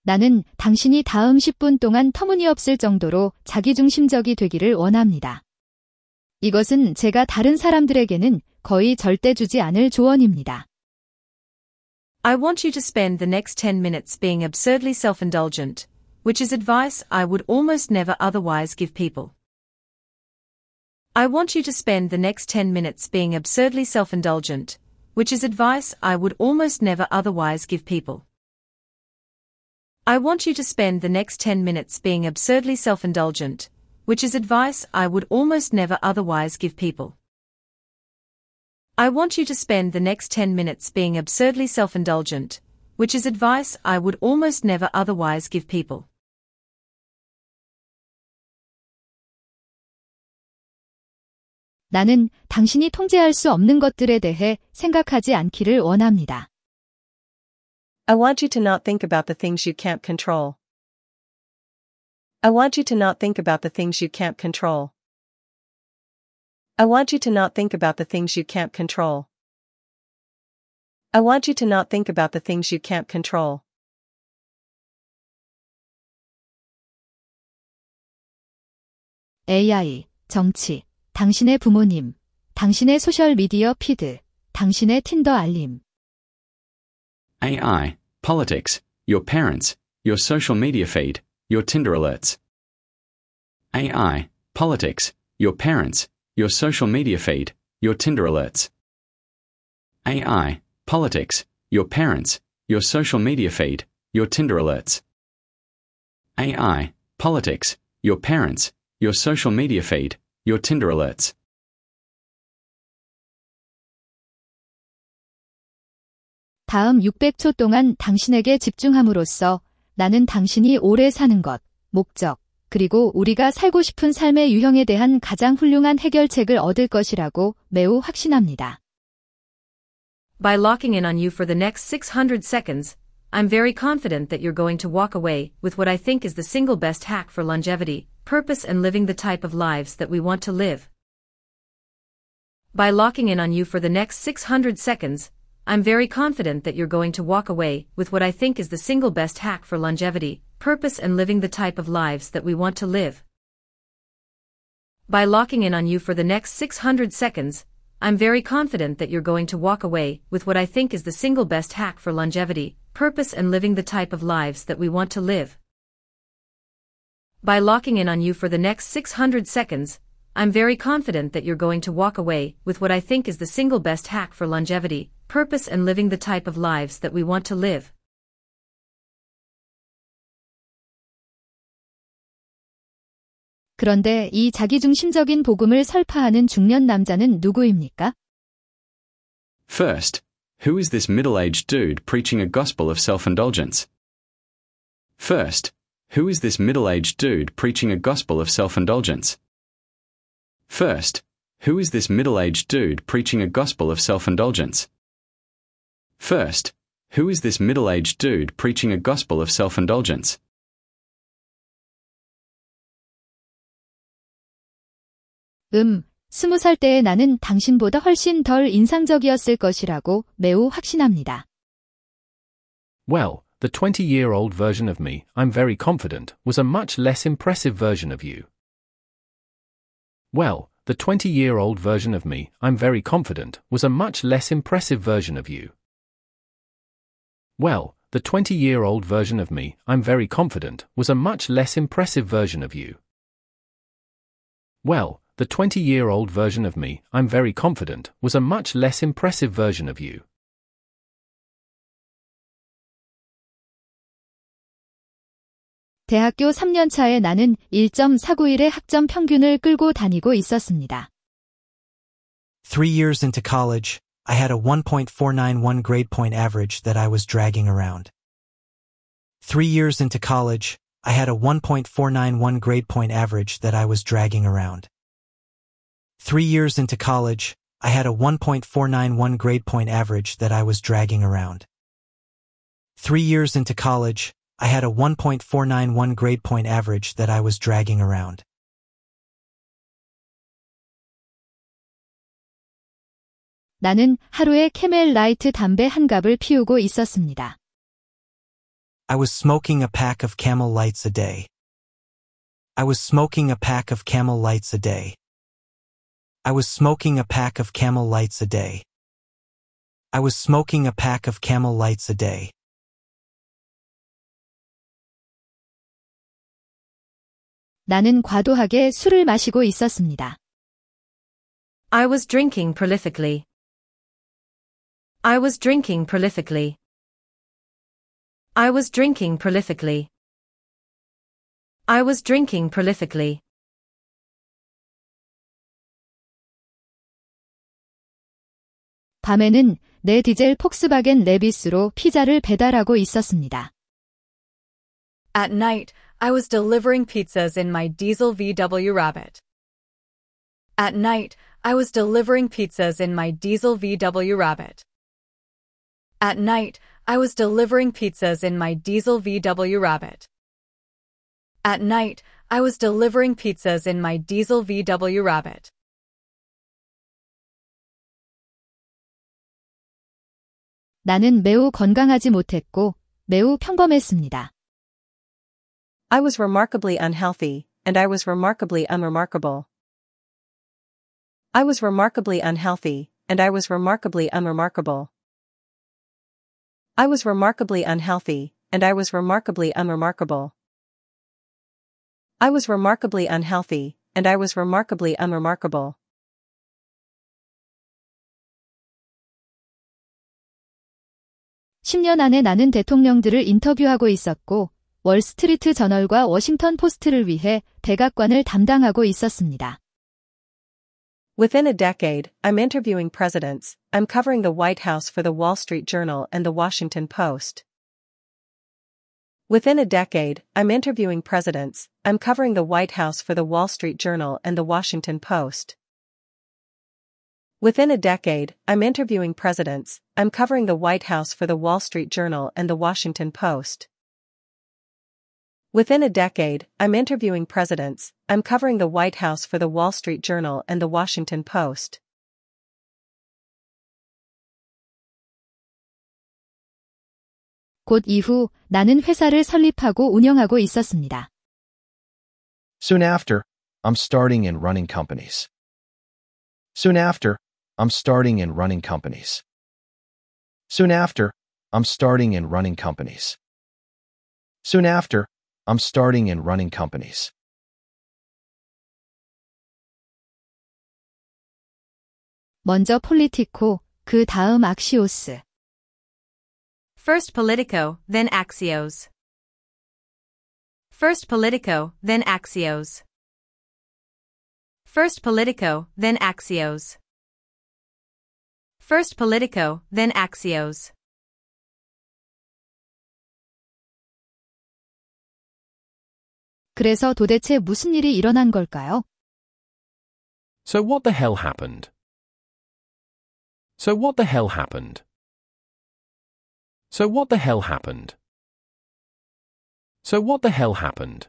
나는 당신이 다음 10분 동안 터무니없을 정도로 자기중심적이 되기를 원합니다. 이것은 제가 다른 사람들에게는 거의 절대 주지 않을 조언입니다. I want you to spend the next 10 minutes being absurdly self-indulgent, which is advice I would almost never otherwise give people. I want you to spend the next 10 minutes being absurdly self-indulgent, which is advice I would almost never otherwise give people. I want you to spend the next 10 minutes being absurdly self-indulgent, which is advice I would almost never otherwise give people. I want you to spend the next 10 minutes being absurdly self-indulgent, which is advice I would almost never otherwise give people. 나는 당신이 통제할 수 없는 것들에 대해 생각하지 않기를 원합니다. I want you to not think about the things you can't control. I want you to not think about the things you can't control. I want you to not think about the things you can't control. I want you to not think about the things you can't control. AI, 정치, 당신의 부모님, 당신의 소셜미디어 피드, 당신의 틴더 알림. AI, politics, your parents, your social media feed, your Tinder alerts. AI, politics, your parents, your social media feed, your Tinder alerts. AI, politics, your parents, your social media feed, your Tinder alerts. AI, politics, your parents, your social media feed, your Tinder alerts. 다음 600초 동안 당신에게 집중함으로써 나는 당신이 오래 사는 것, 목적, 그리고 우리가 살고 싶은 삶의 유형에 대한 가장 훌륭한 해결책을 얻을 것이라고 매우 확신합니다. By locking in on you for the next 600 seconds, I'm very confident that you're going to walk away with what I think is the single best hack for longevity, purpose and living the type of lives that we want to live. By locking in on you for the next 600 seconds, I'm very confident that you're going to walk away with what I think is the single best hack for longevity, purpose and living the type of lives that we want to live. By locking in on you for the next 600 seconds, I'm very confident that you're going to walk away with what I think is the single best hack for longevity, purpose and living the type of lives that we want to live. By locking in on you for the next 600 seconds, I'm very confident that you're going to walk away with what I think is the single best hack for longevity, purpose and living the type of lives that we want to live. 그런데 이 자기중심적인 복음을 설파하는 중년 남자는 누구입니까? First, who is this middle-aged dude preaching a gospel of self-indulgence? First, who is this middle-aged dude preaching a gospel of self-indulgence? First, who is this middle-aged dude preaching a gospel of self-indulgence? First, who is this middle-aged dude preaching a gospel of self-indulgence? 20살 때의 나는 당신보다 훨씬 덜 인상적이었을 것이라고 매우 확신합니다. Well, the 20-year-old version of me, I'm very confident, was a much less impressive version of you. Well, the 20-year-old version of me, I'm very confident, was a much less impressive version of you. Well, the 20-year-old version of me, I'm very confident, was a much less impressive version of you. Well, the 20-year-old version of me, I'm very confident, was a much less impressive version of you. 대학교 3년 차에 나는 1.491의 학점 평균을 끌고 다니고 있었습니다. 3 years into college, I had a 1.491 grade point average that I was dragging around. 3 years into college, I had a 1.491 grade point average that I was dragging around. 3 years into college, I had a 1.491 grade point average that I was dragging around. 3 years into college, I had a 1.491 grade point average that I was dragging around. 나는 하루에 캐멜 라이트 담배 한 갑을 피우고 있었습니다. I was smoking a pack of Camel Lights a day. I was smoking a pack of Camel Lights a day. I was smoking a pack of Camel Lights a day. I was smoking a pack of Camel Lights a day. 나는 과도하게 술을 마시고 있었습니다. I was drinking prolifically. I was drinking prolifically. I was drinking prolifically. I was drinking prolifically. 밤에는 내 디젤 폭스바겐 레비스로 피자를 배달하고 있었습니다. At night, I was delivering pizzas in my diesel VW Rabbit. At night, I was delivering pizzas in my diesel VW Rabbit. At night, I was delivering pizzas in my diesel VW Rabbit. At night, I was delivering pizzas in my diesel VW Rabbit. 나는 매우 건강하지 못했고 매우 평범했습니다. I was remarkably unhealthy, and I was remarkably unremarkable. I was remarkably unhealthy, and I was remarkably unremarkable. I was remarkably unhealthy, and I was remarkably unremarkable. I was remarkably unhealthy, and I was remarkably unremarkable. (10년) 안에 나는 대통령들을 인터뷰하고 있었고 월스트리트 저널과 워싱턴 포스트를 위해 백악관을 담당하고 있었습니다. Within a decade, I'm interviewing presidents, I'm covering the White House for the Wall Street Journal and the Washington Post. Within a decade, I'm interviewing presidents, I'm covering the White House for the Wall Street Journal and the Washington Post. Within a decade, I'm interviewing presidents, I'm covering the White House for the Wall Street Journal and the Washington Post. Within a decade, I'm interviewing presidents, I'm covering the White House for the Wall Street Journal and the Washington Post. 곧 이후 나는 회사를 설립하고 운영하고 있었습니다. Soon after, I'm starting and running companies. Soon after, I'm starting and running companies. Soon after, I'm starting and running companies. Soon after, I'm starting and running companies. 먼저 폴리티코, 그 다음 악시오스. First Politico, then Axios. First Politico, then Axios. First Politico, then Axios. First Politico, then Axios. 그래서 도대체 무슨 일이 일어난 걸까요? So what the hell happened? So what the hell happened? So what the hell happened? So what the hell happened?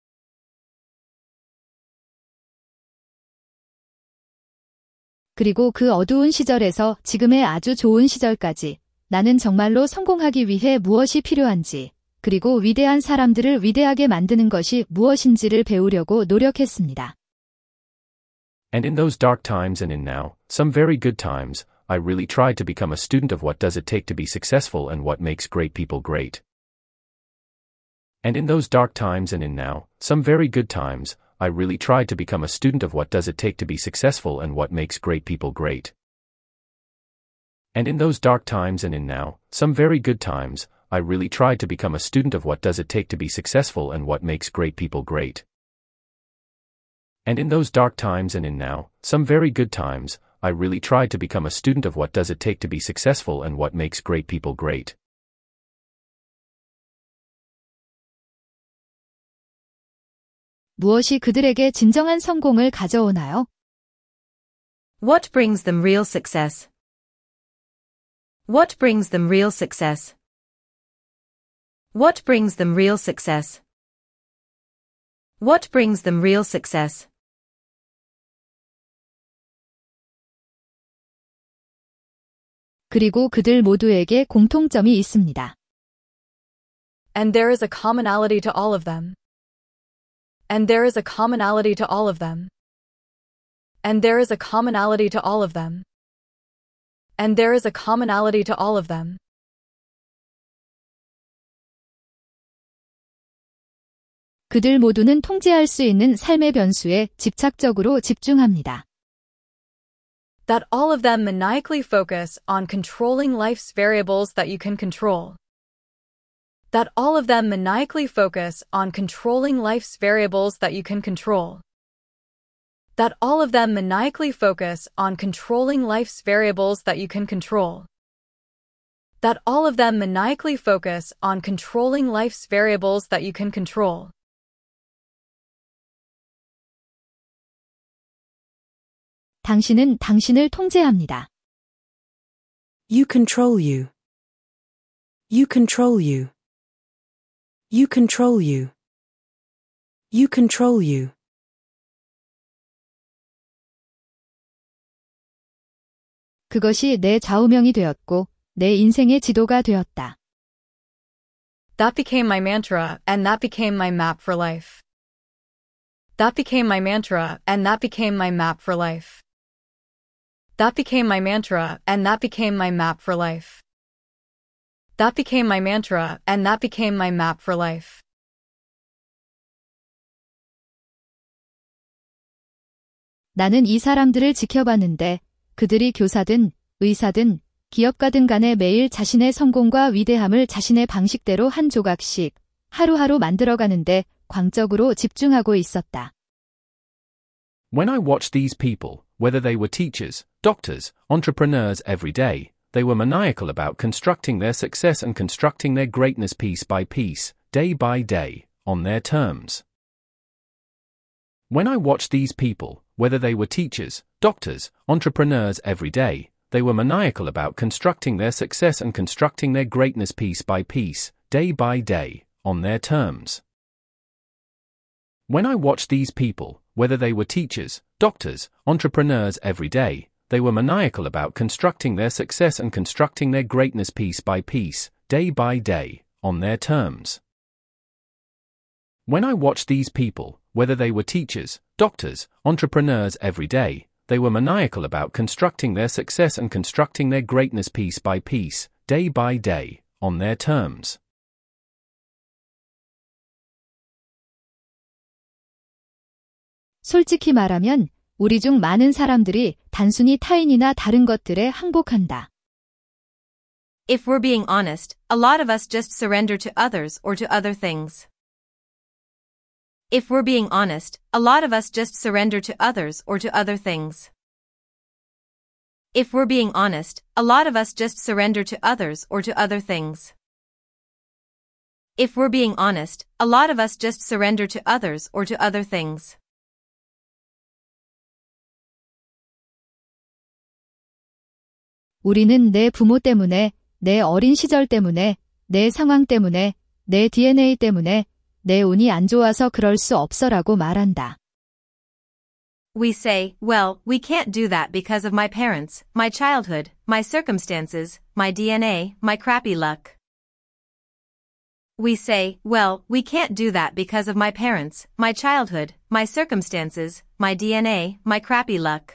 그리고 그 어두운 시절에서 지금의 아주 좋은 시절까지 나는 정말로 성공하기 위해 무엇이 필요한지, 그리고 위대한 사람들을 위대하게 만드는 것이 무엇인지를 배우려고 노력했습니다. And in those dark times and in now, some very good times, I really tried to become a student of what does it take to be successful and what makes great people great. And in those dark times and in now, some very good times, I really tried to become a student of what does it take to be successful and what makes great people great. And in those dark times and in now, some very good times, I really tried to become a student of what does it take to be successful and what makes great people great. And in those dark times and in now, some very good times, I really tried to become a student of what does it take to be successful and what makes great people great. 무엇이 그들에게 진정한 성공을 가져오나요? What brings them real success? What brings them real success? What brings them real success? What brings them real success? 그리고 그들 모두에게 공통점이 있습니다. And there is a commonality to all of them. And there is a commonality to all of them. And there is a commonality to all of them. And there is a commonality to all of them. 그들 모두는 통제할 수 있는 삶의 변수에 집착적으로 집중합니다. That all of them maniacally focus on controlling life's variables that you can control. That all of them maniacally focus on controlling life's variables that you can control. That all of them maniacally focus on controlling life's variables that you can control. That all of them maniacally focus on controlling life's variables that you can control. 당신은 당신을 통제합니다. You control you. You control you. You control you. You control you. 그것이 내 좌우명이 되었고 내 인생의 지도가 되었다. That became my mantra, and that became my map for life. That became my mantra, and that became my map for life. That became my mantra, and that became my map for life. That became my mantra, and that became my map for life. 나는 이 사람들을 지켜봤는데 그들이 교사든 의사든 기업가든 간에 매일 자신의 성공과 위대함을 자신의 방식대로 한 조각씩 하루하루 만들어가는데 광적으로 집중하고 있었다. When I watched these people, whether they were teachers, doctors, entrepreneurs every day, they were maniacal about constructing their success and constructing their greatness piece by piece, day by day, on their terms. When I watched these people, whether they were teachers, doctors, entrepreneurs every day, they were maniacal about constructing their success and constructing their greatness piece by piece, day by day, on their terms. When I watched these people, whether they were teachers, doctors, entrepreneurs every day, they were maniacal about constructing their success and constructing their greatness piece by piece, day by day, on their terms. When I watched these people, whether they were teachers, doctors, entrepreneurs every day, they were maniacal about constructing their success and constructing their greatness piece by piece, day by day, on their terms. 솔직히 말하면 우리 중 많은 사람들이 단순히 타인이나 다른 것들에 항복한다. If we're being honest, a lot of us just surrender to others or to other things. If we're being honest, a lot of us just surrender to others or to other things. If we're being honest, a lot of us just surrender to others or to other things. If we're being honest, a lot of us just surrender to others or to other things. 우리는 내 부모 때문에, 내 어린 시절 때문에, 내 상황 때문에, 내 DNA 때문에, 내 운이 안 좋아서 그럴 수 없어라고 말한다. We say, well, we can't do that because of my parents, my childhood, my circumstances, my DNA, my crappy luck. We say, well, we can't do that because of my parents, my childhood, my circumstances, my DNA, my crappy luck.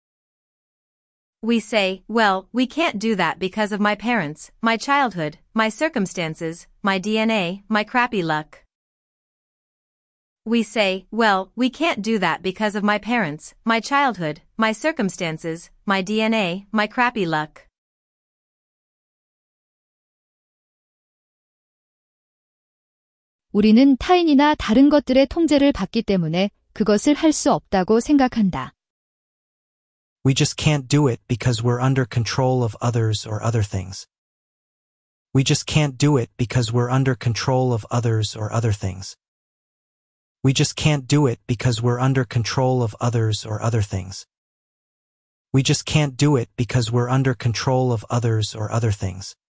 We say, well, we can't do that because of my parents, my childhood, my circumstances, my DNA, my crappy luck. We say, well, we can't do that because of my parents, my childhood, my circumstances, my DNA, my crappy luck. 우리는 타인이나 다른 것들의 통제를 받기 때문에 그것을 할 수 없다고 생각한다. We just can't do it because we're under control of others or other things. We just can't do it because we're under control of others or other things. We just can't do it because we're under control of others or other things. We just can't do it because we're under control of others or other things.